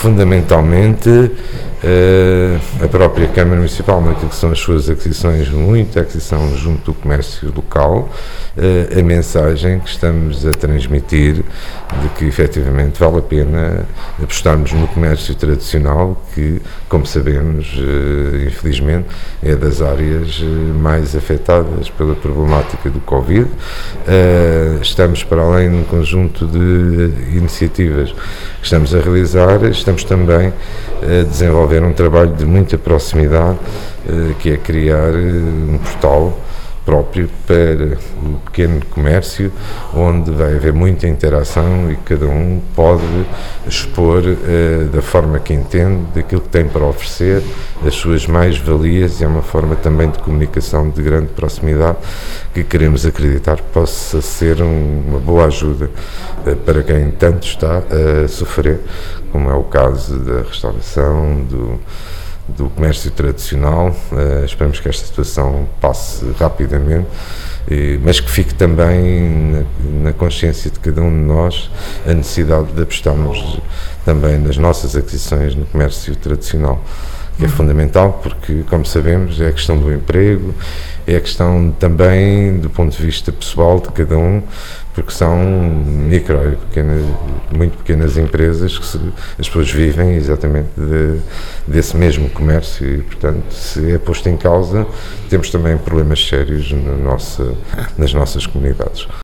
fundamentalmente a própria Câmara Municipal, naquilo que são as suas aquisições, muita aquisição junto do comércio local, a mensagem que estamos a transmitir de que efetivamente vale a pena apostarmos no comércio tradicional, que, como sabemos, infelizmente, é das áreas mais afetadas pela problemática do Covid. Estamos, para além de um conjunto de iniciativas que estamos a realizar, estamos também a desenvolver um trabalho de muita proximidade, que é criar um portal próprio para o pequeno comércio, onde vai haver muita interação e cada um pode expor da forma que entende, daquilo que tem para oferecer, as suas mais-valias, e é uma forma também de comunicação de grande proximidade que queremos acreditar que possa ser uma boa ajuda para quem tanto está a sofrer, como é o caso da restauração, do comércio tradicional. Esperamos que esta situação passe rapidamente, mas que fique também na consciência de cada um de nós a necessidade de apostarmos também nas nossas aquisições no comércio tradicional, que é fundamental porque, como sabemos, é a questão do emprego, é a questão também do ponto de vista pessoal de cada um, porque são muito pequenas empresas que as pessoas vivem exatamente desse mesmo comércio e, portanto, se é posto em causa, temos também problemas sérios nas nossas comunidades.